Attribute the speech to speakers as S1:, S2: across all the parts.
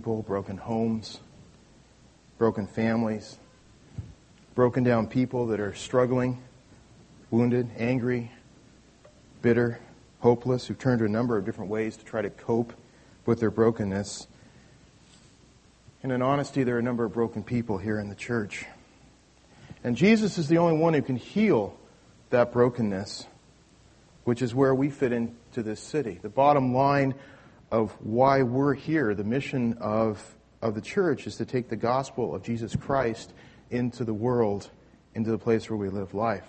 S1: people, broken homes, broken families, broken down people that are struggling, wounded, angry, bitter, hopeless, who've turned to a number of different ways to try to cope with their brokenness. And in honesty, there are a number of broken people here in the church. And Jesus is the only one who can heal that brokenness, which is where we fit into this city. The bottom line of why we're here, the mission of the church, is to take the gospel of Jesus Christ into the world, into the place where we live life.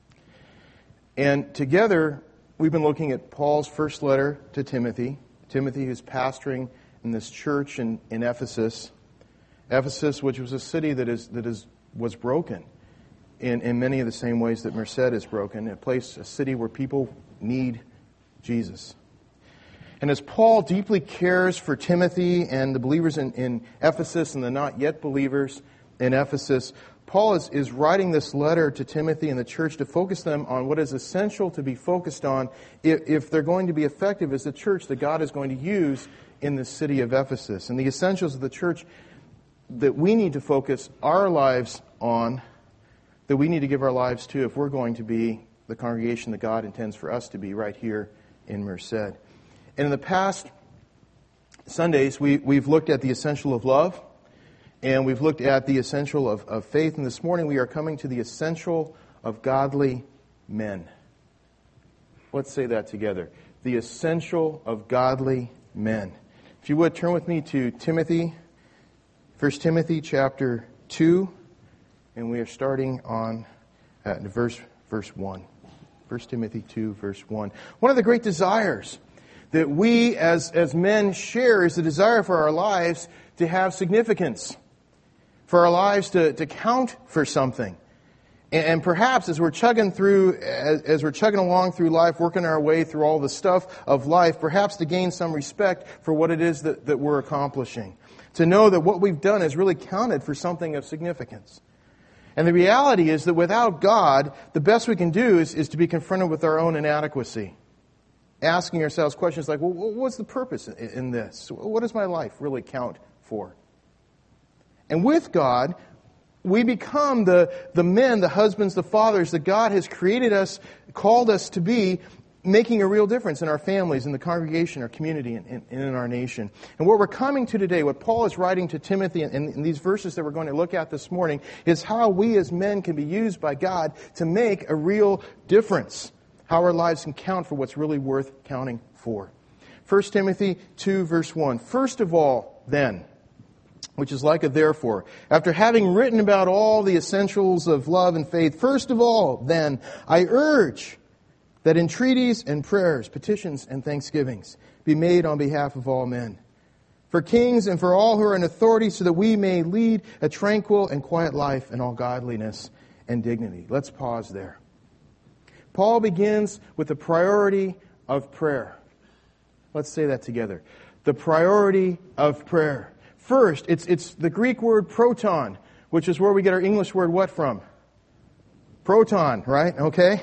S1: And together, we've been looking at Paul's first letter to Timothy. Timothy, who's pastoring in this church in Ephesus. Ephesus, which was a city that was broken in many of the same ways that Merced is broken. A city where people need Jesus. And as Paul deeply cares for Timothy and the believers in Ephesus and the not yet believers in Ephesus, Paul is writing this letter to Timothy and the church to focus them on what is essential to be focused on if they're going to be effective as the church that God is going to use in the city of Ephesus. And the essentials of the church that we need to focus our lives on, that we need to give our lives to if we're going to be the congregation that God intends for us to be right here in Merced. And in the past Sundays, we've looked at the essential of love, and we've looked at the essential of faith. And this morning we are coming to the essential of godly men. Let's say that together. The essential of godly men. If you would, turn with me to Timothy, 1 Timothy chapter 2, and we are starting on verse 1. 1 Timothy 2, verse 1. One of the great desires that we as men share is the desire for our lives to have significance, for our lives to count for something. And perhaps as we're chugging along through life, working our way through all the stuff of life, perhaps to gain some respect for what it is that we're accomplishing. To know that what we've done has really counted for something of significance. And the reality is that without God, the best we can do is to be confronted with our own inadequacy. Asking ourselves questions like, well, what's the purpose in this? What does my life really count for? And with God, we become the men, the husbands, the fathers that God has created us, called us to be, making a real difference in our families, in the congregation, our community, and in our nation. And what we're coming to today, what Paul is writing to Timothy in these verses that we're going to look at this morning, is how we as men can be used by God to make a real difference. How our lives can count for what's really worth counting for. 1 Timothy 2, verse 1. First of all, then, which is like a therefore, after having written about all the essentials of love and faith, first of all, then, I urge that entreaties and prayers, petitions and thanksgivings be made on behalf of all men, for kings and for all who are in authority, so that we may lead a tranquil and quiet life in all godliness and dignity. Let's pause there. Paul begins with the priority of prayer. Let's say that together. The priority of prayer. First, it's the Greek word proton, which is where we get our English word what from? Proton, right? Okay?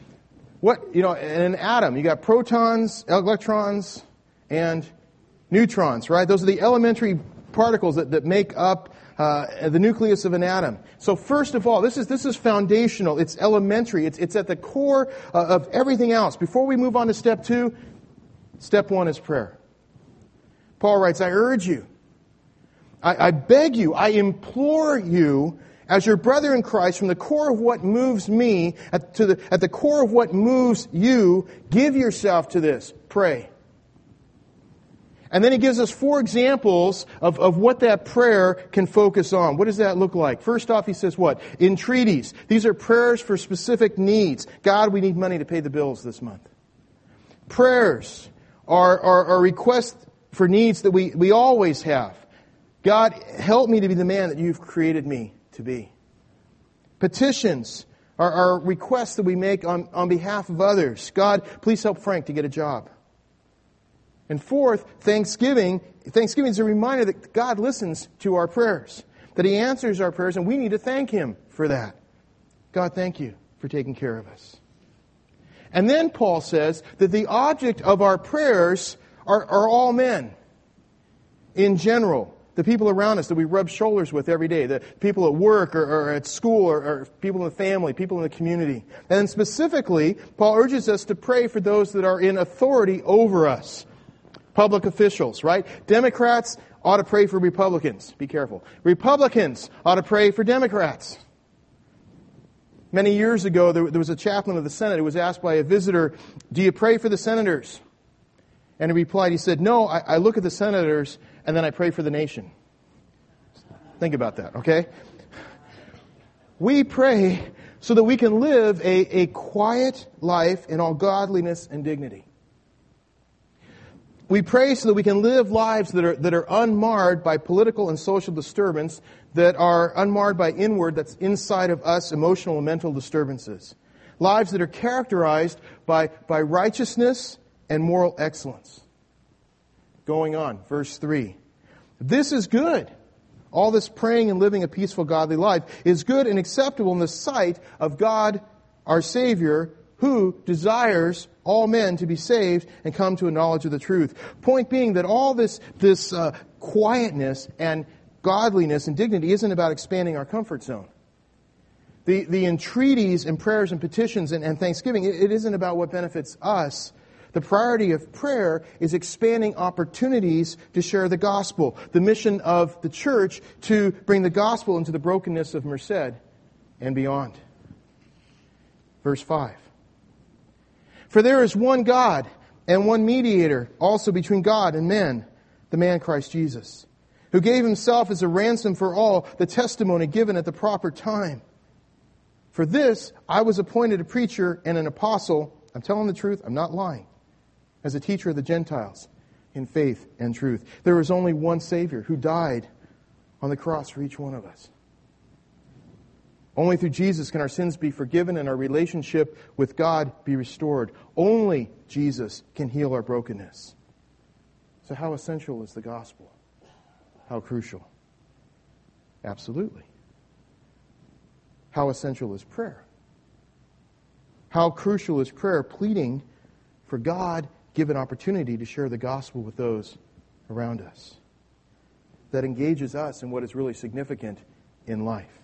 S1: In an atom, you got protons, electrons, and neutrons, right? Those are the elementary particles that make up the nucleus of an atom. So first of all, this is foundational. It's elementary. It's at the core of everything else. Before we move on to step 2, step 1 is prayer. Paul writes, I urge you, I beg you, I implore you, as your brother in Christ, from the core of what moves me, at the core of what moves you, give yourself to this. Pray. And then he gives us 4 examples of what that prayer can focus on. What does that look like? First off, he says what? Entreaties. These are prayers for specific needs. God, we need money to pay the bills this month. Prayers are requests for needs that we always have. God, help me to be the man that you've created me to be. Petitions are requests that we make on behalf of others. God, please help Frank to get a job. And fourth, thanksgiving. Thanksgiving is a reminder that God listens to our prayers, that He answers our prayers, and we need to thank Him for that. God, thank you for taking care of us. And then Paul says that the object of our prayers are all men. in general, the people around us that we rub shoulders with every day, the people at work or at school or people in the family, people in the community. And specifically, Paul urges us to pray for those that are in authority over us. Public officials, right? Democrats ought to pray for Republicans. Be careful. Republicans ought to pray for Democrats. Many years ago, there was a chaplain of the Senate who was asked by a visitor, "Do you pray for the senators?" And he replied, he said, "No, I look at the senators and then I pray for the nation." Think about that, okay? We pray so that we can live a quiet life in all godliness and dignity. We pray so that we can live lives that are unmarred by political and social disturbance, that are unmarred by inward, that's inside of us, emotional and mental disturbances. Lives that are characterized by righteousness and moral excellence. Going on, verse 3. This is good. All this praying and living a peaceful, godly life is good and acceptable in the sight of God, our Savior, who desires all men to be saved and come to a knowledge of the truth. Point being that all this quietness and godliness and dignity isn't about expanding our comfort zone. The entreaties and prayers and petitions and thanksgiving, it isn't about what benefits us. The priority of prayer is expanding opportunities to share the gospel. The mission of the church to bring the gospel into the brokenness of Merced and beyond. Verse 5. For there is one God and one mediator also between God and men, the man Christ Jesus, who gave himself as a ransom for all, the testimony given at the proper time. For this I was appointed a preacher and an apostle. I'm telling the truth, I'm not lying. As a teacher of the Gentiles in faith and truth. There is only one Savior who died on the cross for each one of us. Only through Jesus can our sins be forgiven and our relationship with God be restored. Only Jesus can heal our brokenness. So how essential is the gospel? How crucial? Absolutely. How essential is prayer? How crucial is prayer? Pleading for God given opportunity to share the gospel with those around us. That engages us in what is really significant in life.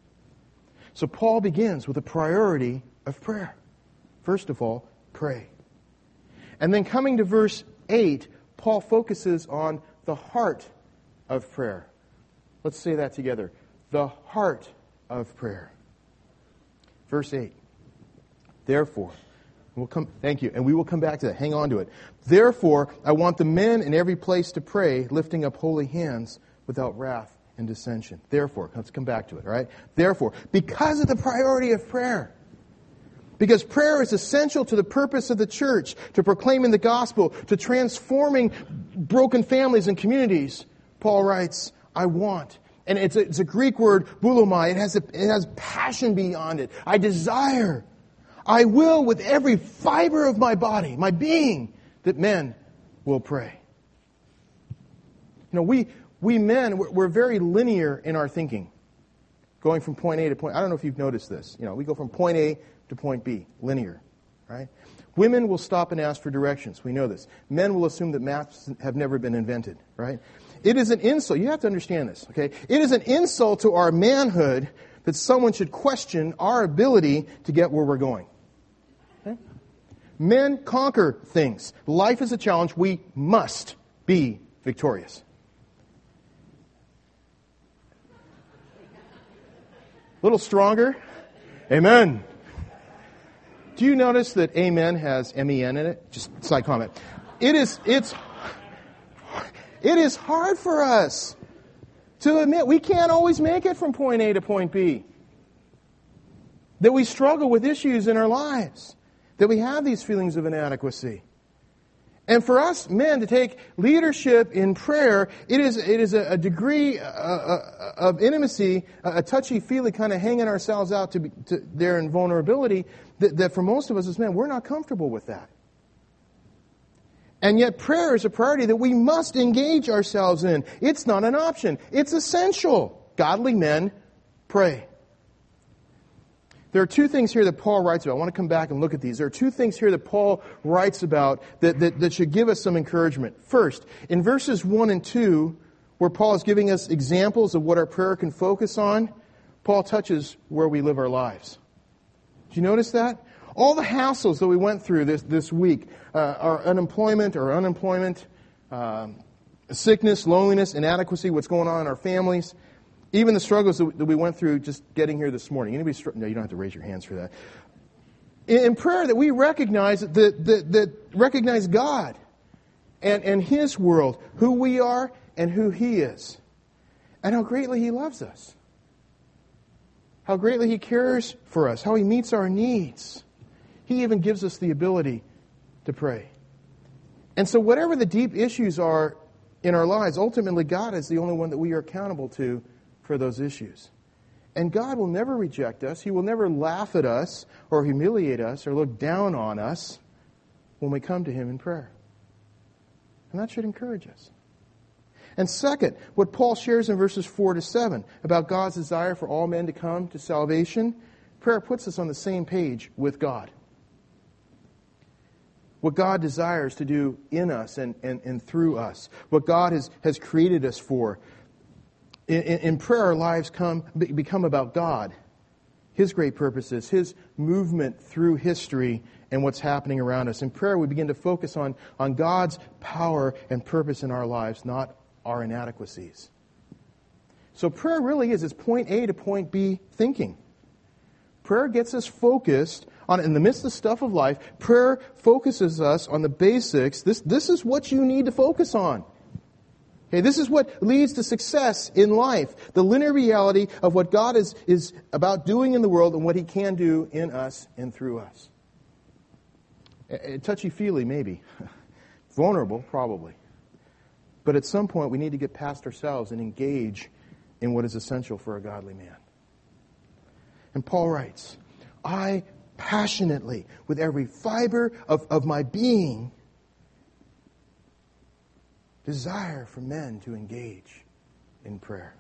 S1: So Paul begins with a priority of prayer. First of all, pray. And then coming to verse 8, Paul focuses on the heart of prayer. Let's say that together. The heart of prayer. Verse 8. Therefore, thank you, and we will come back to that. Hang on to it. Therefore, I want the men in every place to pray, lifting up holy hands without wrath and dissension. Therefore, let's come back to it, all right? Therefore, because of the priority of prayer, because prayer is essential to the purpose of the church, to proclaiming the gospel, to transforming broken families and communities, Paul writes, I want. And it's a Greek word, boulomai. It has passion beyond it. I desire. I will with every fiber of my body, my being, that men will pray. You know, we men, we're very linear in our thinking. Going from point A to point... I don't know if you've noticed this. You know, we go from point A to point B. Linear. Right? Women will stop and ask for directions. We know this. Men will assume that maps have never been invented. Right? It is an insult. You have to understand this. Okay? It is an insult to our manhood that someone should question our ability to get where we're going. Okay? Men conquer things. Life is a challenge. We must be victorious. A little stronger. Amen. Do you notice that amen has M-E-N in it? Just side comment. It is hard for us to admit we can't always make it from point A to point B. That we struggle with issues in our lives. That we have these feelings of inadequacy. And for us men to take leadership in prayer, it is a degree of intimacy, a touchy-feely kind of hanging ourselves out to there in vulnerability, that for most of us as men, we're not comfortable with that. And yet prayer is a priority that we must engage ourselves in. It's not an option. It's essential. Godly men pray. There are two things here that Paul writes about. I want to come back and look at these. There are two things here that Paul writes about that should give us some encouragement. First, in verses 1 and 2, where Paul is giving us examples of what our prayer can focus on, Paul touches where we live our lives. Did you notice that? All the hassles that we went through this week, our unemployment, sickness, loneliness, inadequacy, what's going on in our families, even the struggles that we went through just getting here this morning. No, you don't have to raise your hands for that. In prayer, that we recognize that recognize God and His world, who we are and who He is, and how greatly He loves us, how greatly He cares for us, how He meets our needs. He even gives us the ability to pray. And so whatever the deep issues are in our lives, ultimately God is the only one that we are accountable to for those issues. And God will never reject us. He will never laugh at us or humiliate us or look down on us when we come to Him in prayer. And that should encourage us. And second, what Paul shares in verses 4 to 7 about God's desire for all men to come to salvation, prayer puts us on the same page with God. What God desires to do in us and through us. What God has created us for. In prayer, our lives become about God. His great purposes, His movement through history and what's happening around us. In prayer, we begin to focus on God's power and purpose in our lives, not our inadequacies. So prayer really is point A to point B thinking. Prayer gets us focused on, in the midst of the stuff of life, prayer focuses us on the basics. This is what you need to focus on. Okay, this is what leads to success in life. The linear reality of what God is about doing in the world and what He can do in us and through us. Touchy-feely, maybe. Vulnerable, probably. But at some point, we need to get past ourselves and engage in what is essential for a godly man. And Paul writes, I passionately, with every fiber of my being, desire for men to engage in prayer.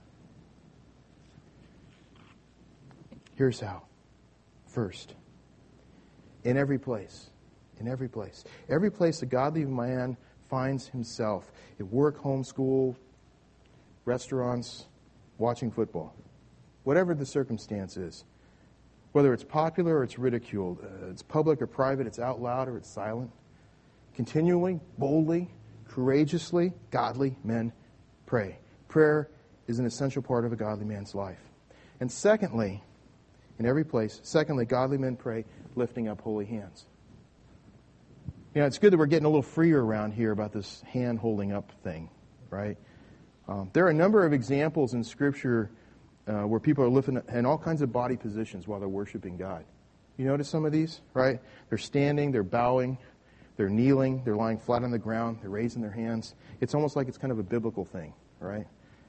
S1: Here's how. First, in every place, every place a godly man finds himself, at work, home, school, restaurants, watching football, whatever the circumstance is, whether it's popular or it's ridiculed, it's public or private, it's out loud or it's silent, continually, boldly, courageously, godly men pray. Prayer is an essential part of a godly man's life. And secondly, in every place, godly men pray lifting up holy hands. You know, it's good that we're getting a little freer around here about this hand holding up thing, right? There are a number of examples in Scripture where people are lifting in all kinds of body positions while they're worshiping God. You notice some of these, right? They're standing, they're bowing, they're kneeling, they're lying flat on the ground, they're raising their hands. It's almost like it's kind of a biblical thing, right?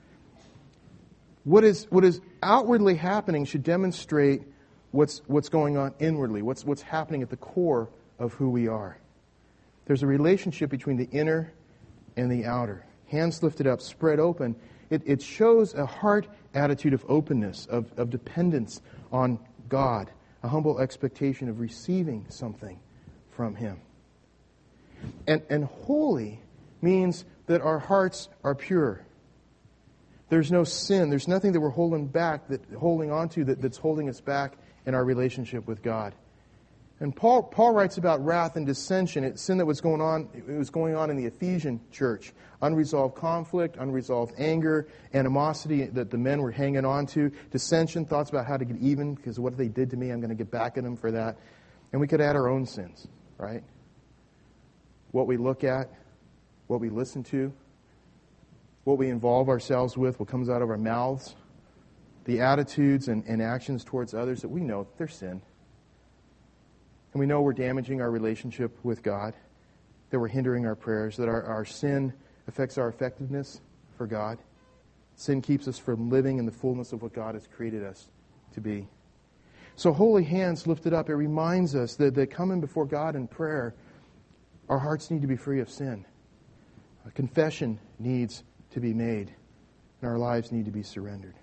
S1: What is outwardly happening should demonstrate what's going on inwardly, what's happening at the core of who we are. There's a relationship between the inner and the outer. Hands lifted up, spread open. It shows a heart attitude of openness, of dependence on God, a humble expectation of receiving something from Him. And holy means that our hearts are pure. There's no sin. There's nothing that we're holding on to that's holding us back in our relationship with God. And Paul writes about wrath and dissension. It's sin that was going on. It was going on in the Ephesian church. Unresolved conflict, unresolved anger, animosity that the men were hanging on to, dissension, thoughts about how to get even, because what they did to me, I'm going to get back at them for that. And we could add our own sins, right? What we look at, what we listen to, what we involve ourselves with, what comes out of our mouths, the attitudes and actions towards others that we know they're sin. And we know we're damaging our relationship with God, that we're hindering our prayers, that our sin affects our effectiveness for God. Sin keeps us from living in the fullness of what God has created us to be. So holy hands lifted up, it reminds us that coming before God in prayer, our hearts need to be free of sin. A confession needs to be made, and our lives need to be surrendered.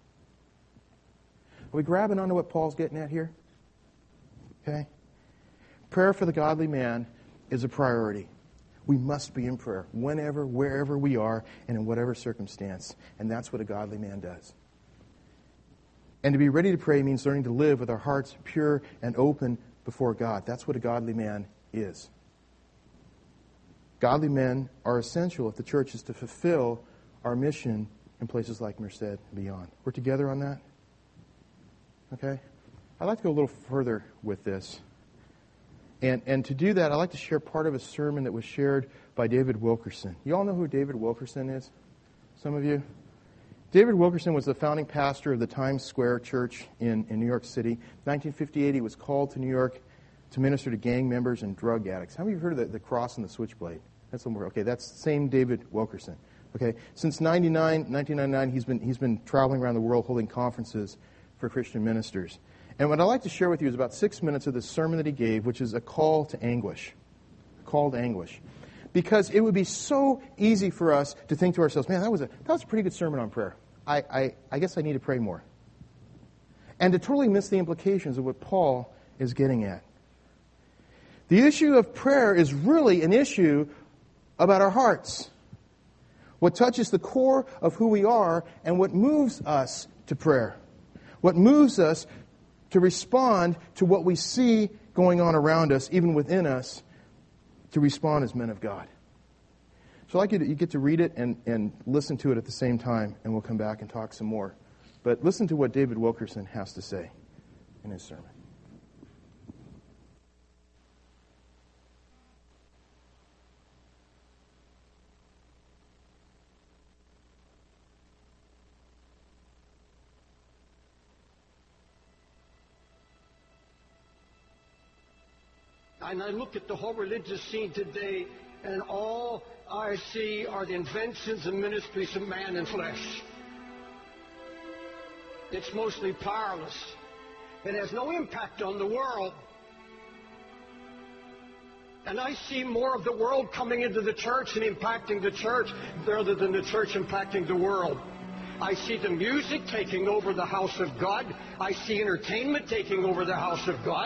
S1: Are we grabbing onto what Paul's getting at here? Okay? Prayer for the godly man is a priority. We must be in prayer whenever, wherever we are, and in whatever circumstance. And that's what a godly man does. And to be ready to pray means learning to live with our hearts pure and open before God. That's what a godly man is. Godly men are essential if the church is to fulfill our mission in places like Merced and beyond. We're together on that? Okay? I'd like to go a little further with this. And to do that, I'd like to share part of a sermon that was shared by David Wilkerson. You all know who David Wilkerson is? Some of you? David Wilkerson was the founding pastor of the Times Square Church in New York City. In 1958, he was called to New York to minister to gang members and drug addicts. How many of you have heard of the cross and the switchblade? That's okay. That's the same David Wilkerson. Okay. Since 1999, he's been traveling around the world holding conferences for Christian ministers. And what I'd like to share with you is about 6 minutes of the sermon that he gave, which is a call to anguish. A call to anguish. Because it would be so easy for us to think to ourselves, man, that was a pretty good sermon on prayer. I guess I need to pray more. And to totally miss the implications of what Paul is getting at. The issue of prayer is really an issue about our hearts. What touches the core of who we are and what moves us to prayer. What moves us to respond to what we see going on around us, even within us, to respond as men of God. So I'd like you get to read it and listen to it at the same time, and we'll come back and talk some more. But listen to what David Wilkerson has to say in his sermon.
S2: And I look at the whole religious scene today, and all I see are the inventions and ministries of man and flesh. It's mostly powerless. It has no impact on the world. And I see more of the world coming into the church and impacting the church rather than the church impacting the world. I see the music taking over the house of God. I see entertainment taking over the house of God.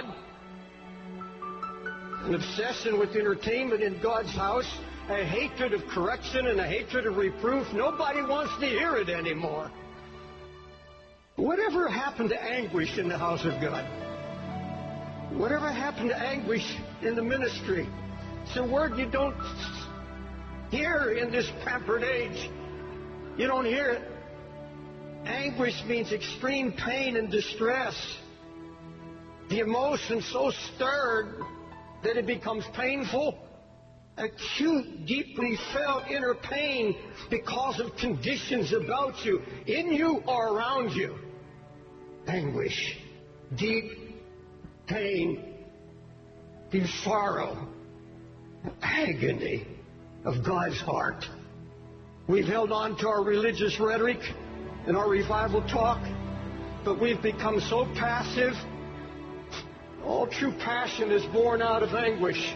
S2: An obsession with entertainment in God's house, a hatred of correction and a hatred of reproof. Nobody wants to hear it anymore. Whatever happened to anguish in the house of God? Whatever happened to anguish in the ministry? It's a word you don't hear in this pampered age. You don't hear it. Anguish means extreme pain and distress. The emotion so stirred that it becomes painful, acute, deeply felt inner pain because of conditions about you, in you or around you. Anguish, deep pain, deep sorrow, agony of God's heart. We've held on to our religious rhetoric and our revival talk, but we've become so passive. All true passion is born out of anguish.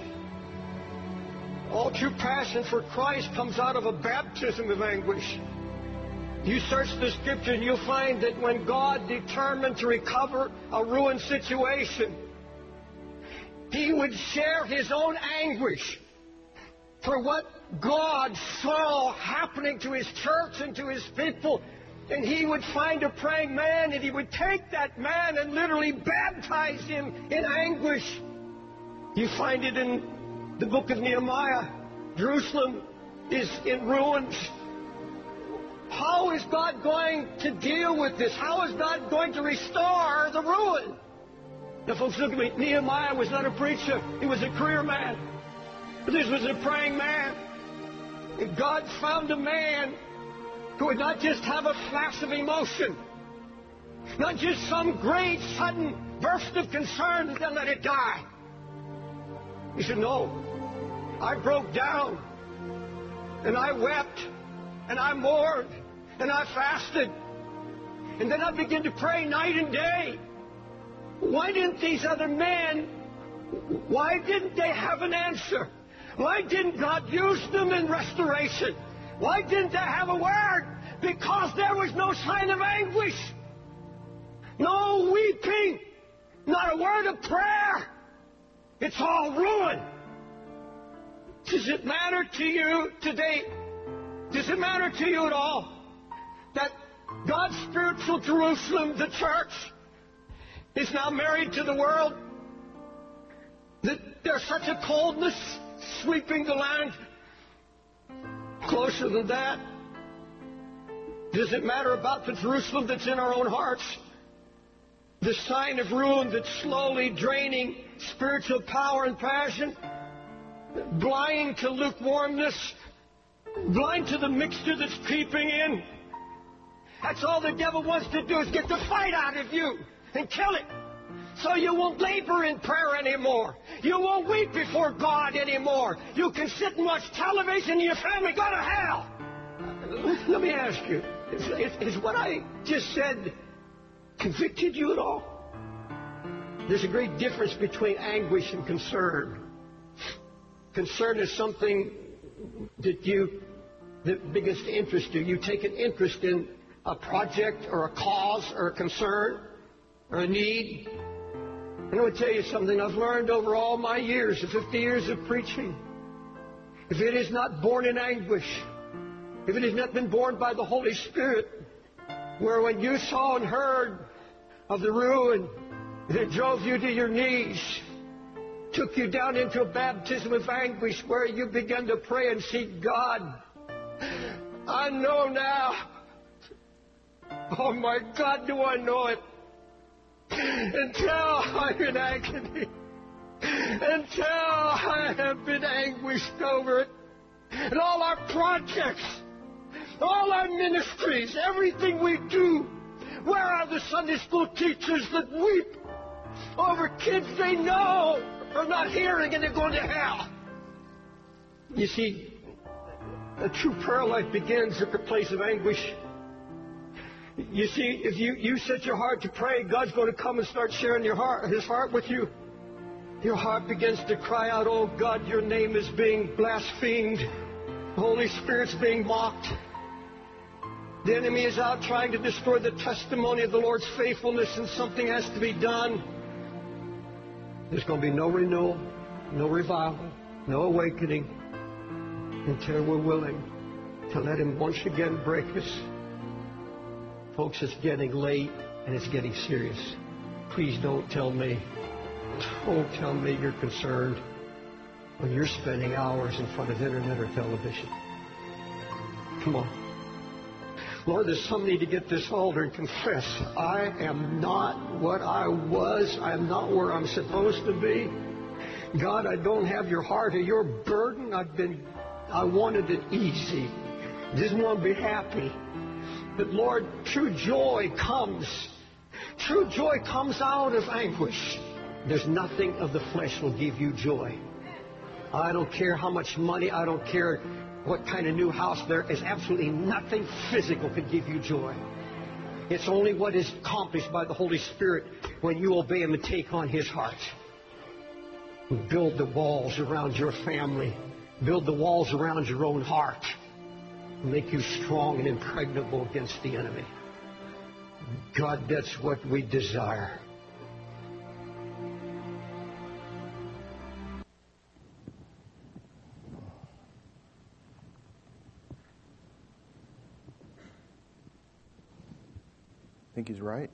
S2: All true passion for Christ comes out of a baptism of anguish. You search the Scripture and you'll find that when God determined to recover a ruined situation, He would share His own anguish for what God saw happening to His church and to His people. And He would find a praying man, and He would take that man and literally baptize him in anguish. You find it in the book of Nehemiah. Jerusalem is in ruins. How is God going to deal with this? How is God going to restore the ruin? Now, folks, look at me. Nehemiah was not a preacher. He was a career man. But this was a praying man. And God found a man who would not just have a flash of emotion, not just some great sudden burst of concern and then let it die. He said, no, I broke down, and I wept, and I mourned, and I fasted, and then I began to pray night and day. Why didn't these other men, why didn't they have an answer? Why didn't God use them in restoration? Why didn't they have a word? Because there was no sign of anguish. No weeping. Not a word of prayer. It's all ruin. Does it matter to you today? Does it matter to you at all that God's spiritual Jerusalem, the church, is now married to the world? That there's such a coldness sweeping the land? Closer than that, does it matter about the Jerusalem that's in our own hearts? The sign of ruin that's slowly draining spiritual power and passion, blind to lukewarmness, blind to the mixture that's creeping in. That's all the devil wants to do, is get the fight out of you and kill it. So you won't labor in prayer anymore. You won't weep before God anymore. You can sit and watch television and your family go to hell. Let me ask you, is what I just said convicted you at all? There's a great difference between anguish and concern. Concern is something that begins to interest you. You take an interest in a project or a cause or a concern or a need. I'm going to tell you something I've learned over all my years, the 50 years of preaching. If it is not born in anguish, if it has not been born by the Holy Spirit, where when you saw and heard of the ruin that drove you to your knees, took you down into a baptism of anguish where you began to pray and seek God, I know now. Oh my God, do I know it. Until I'm in agony, until I have been anguished over it, and all our projects, all our ministries, everything we do, where are the Sunday school teachers that weep over kids they know are not hearing and they're going to hell? You see, a true prayer life begins at the place of anguish. You see, if you set your heart to pray, God's going to come and start sharing His heart with you. Your heart begins to cry out, oh God, your name is being blasphemed. The Holy Spirit's being mocked. The enemy is out trying to destroy the testimony of the Lord's faithfulness, and something has to be done. There's going to be no renewal, no revival, no awakening until we're willing to let Him once again break us. Folks, it's getting late and it's getting serious. Please don't tell me you're concerned when you're spending hours in front of internet or television. Come on. Lord, there's some need to get this altar and confess, I am not what I was. I am not where I'm supposed to be. God, I don't have your heart or your burden. I wanted it easy. Didn't want to be happy. But Lord, true joy comes. True joy comes out of anguish. There's nothing of the flesh will give you joy. I don't care how much money, I don't care what kind of new house, there is absolutely nothing physical can give you joy. It's only what is accomplished by the Holy Spirit when you obey Him and take on His heart. Build the walls around your family. Build the walls around your own heart. Make you strong and impregnable against the enemy. God, that's what we desire.
S1: I think he's right.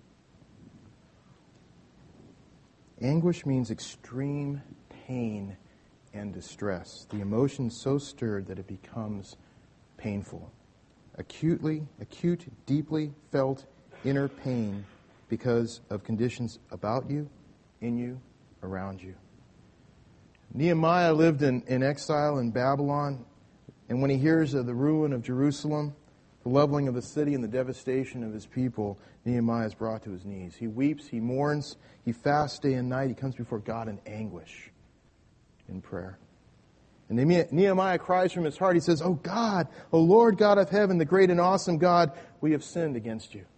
S1: Anguish means extreme pain and distress. The emotion so stirred that it becomes painful. Acute, deeply felt inner pain because of conditions about you, in you, around you. Nehemiah lived in exile in Babylon, and when he hears of the ruin of Jerusalem, the leveling of the city and the devastation of his people, Nehemiah is brought to his knees. He weeps, he mourns, he fasts day and night, he comes before God in anguish, in prayer. And Nehemiah cries from his heart. He says, "Oh God, O Lord God of heaven, the great and awesome God, we have sinned against you."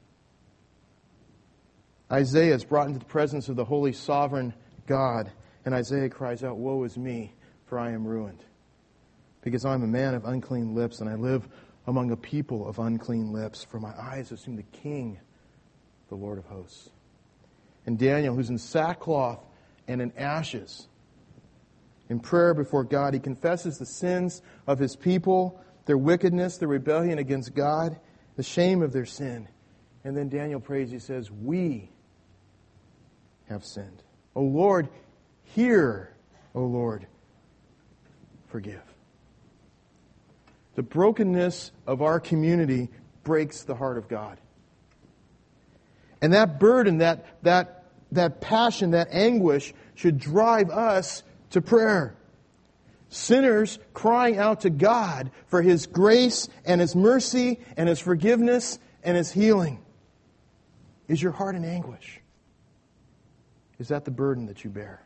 S1: Isaiah is brought into the presence of the holy sovereign God, and Isaiah cries out, "Woe is me, for I am ruined, because I am a man of unclean lips, and I live among a people of unclean lips, for my eyes have seen the King, the Lord of hosts." And Daniel, who's in sackcloth and in ashes, In prayer before God, he confesses the sins of his people, their wickedness, their rebellion against God, the shame of their sin. And then Daniel prays, he says, we have sinned. O Lord, hear. O Lord, forgive. The brokenness of our community breaks the heart of God. And that burden, that passion, that anguish should drive us to prayer. Sinners crying out to God for His grace and His mercy and His forgiveness and His healing. Is your heart in anguish? Is that the burden that you bear?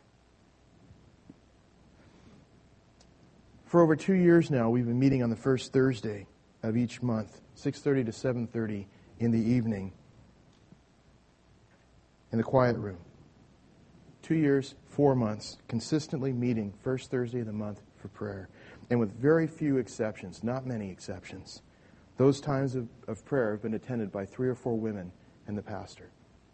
S1: For over 2 years now, we've been meeting on the first Thursday of each month, 6:30 to 7:30 in the evening, in the quiet room. 2 years, 4 months, consistently meeting first Thursday of the month for prayer. And with very few exceptions, not many exceptions, those times of prayer have been attended by 3 or 4 women and the pastor.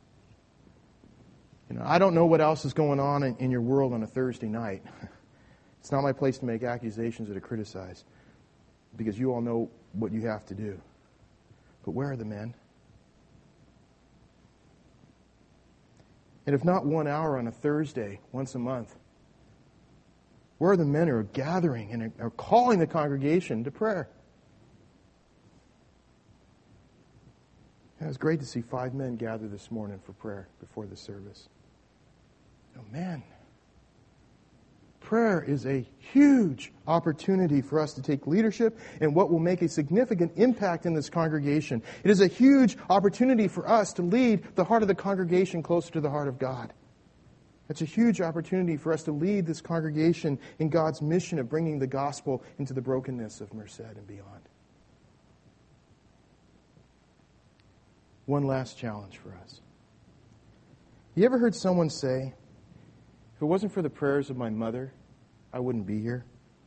S1: I don't know what else is going on in your world on a Thursday night. It's not my place to make accusations or to criticize, because you all know what you have to do. But where are the men? And if not 1 hour on a Thursday, once a month, where are the men who are gathering and are calling the congregation to prayer? It was great to see 5 men gather this morning for prayer before the service. Oh, man. Prayer is a huge opportunity for us to take leadership in what will make a significant impact in this congregation. It is a huge opportunity for us to lead the heart of the congregation closer to the heart of God. It's a huge opportunity for us to lead this congregation in God's mission of bringing the gospel into the brokenness of Merced and beyond. One last challenge for us. You ever heard someone say, if it wasn't for the prayers of my mother, I wouldn't be here?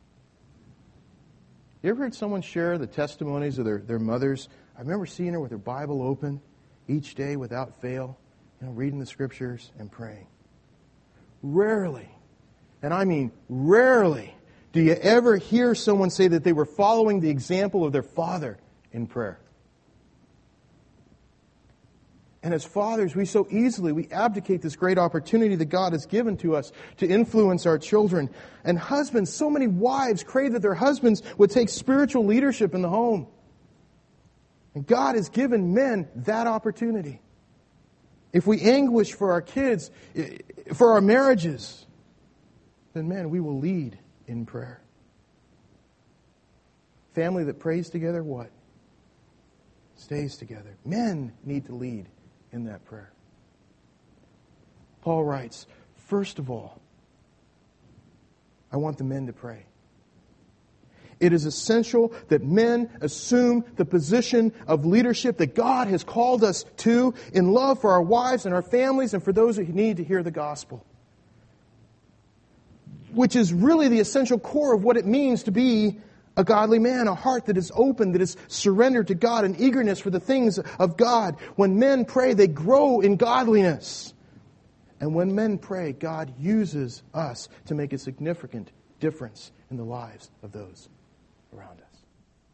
S1: You ever heard someone share the testimonies of their mothers? I remember seeing her with her Bible open each day without fail, reading the scriptures and praying. Rarely, and I mean rarely, do you ever hear someone say that they were following the example of their father in prayer. And as fathers, we so easily, abdicate this great opportunity that God has given to us to influence our children. And husbands, so many wives crave that their husbands would take spiritual leadership in the home. And God has given men that opportunity. If we anguish for our kids, for our marriages, then men, we will lead in prayer. Family that prays together, what? Stays together. Men need to lead in that prayer. Paul writes, first of all, I want the men to pray. It is essential that men assume the position of leadership that God has called us to in love for our wives and our families and for those who need to hear the gospel. Which is really the essential core of what it means to be a godly man, a heart that is open, that is surrendered to God, an eagerness for the things of God. When men pray, they grow in godliness. And when men pray, God uses us to make a significant difference in the lives of those around us.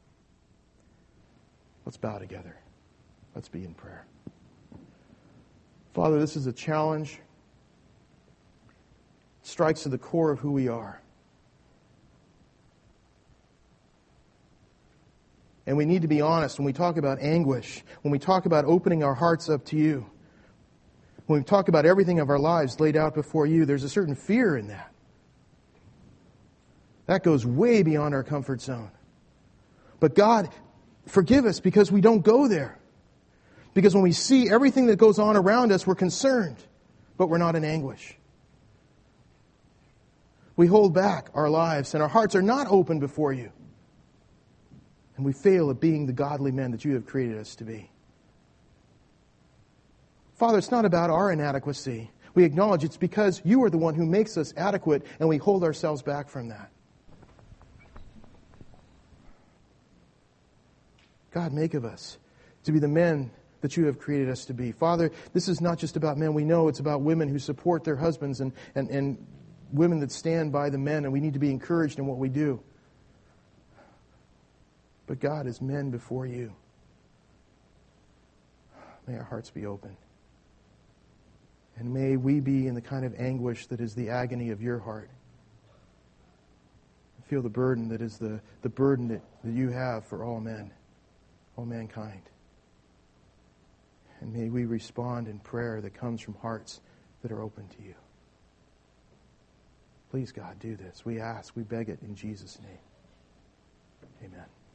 S1: Let's bow together. Let's be in prayer. Father, this is a challenge. It strikes to the core of who we are. And we need to be honest when we talk about anguish, when we talk about opening our hearts up to you, when we talk about everything of our lives laid out before you, there's a certain fear in that. That goes way beyond our comfort zone. But God, forgive us because we don't go there. Because when we see everything that goes on around us, we're concerned, but we're not in anguish. We hold back our lives and our hearts are not open before you. And we fail at being the godly men that you have created us to be. Father, it's not about our inadequacy. We acknowledge it's because you are the one who makes us adequate, and we hold ourselves back from that. God, make of us to be the men that you have created us to be. Father, this is not just about men. We know it's about women who support their husbands and women that stand by the men, and we need to be encouraged in what we do. But God, as men before you, may our hearts be open. And may we be in the kind of anguish that is the agony of your heart. Feel the burden that is the burden that you have for all men, all mankind. And may we respond in prayer that comes from hearts that are open to you. Please, God, do this. We ask, we beg it in Jesus' name. Amen.